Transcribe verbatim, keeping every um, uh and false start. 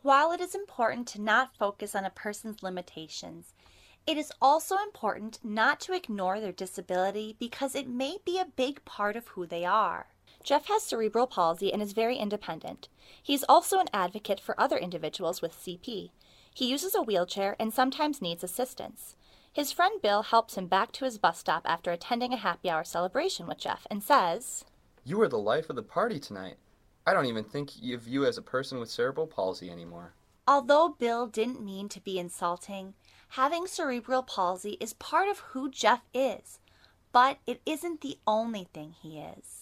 While it is important to not focus on a person's limitations, it is also important not to ignore their disability because it may be a big part of who they are. Jeff has cerebral palsy and is very independent. He's also an advocate for other individuals with C P. He uses a wheelchair and sometimes needs assistance. His friend Bill helps him back to his bus stop after attending a happy hour celebration with Jeff and says, "You were the life of the party tonight. I don't even think of you as a person with cerebral palsy anymore." Although Bill didn't mean to be insulting, having cerebral palsy is part of who Jeff is, but it isn't the only thing he is.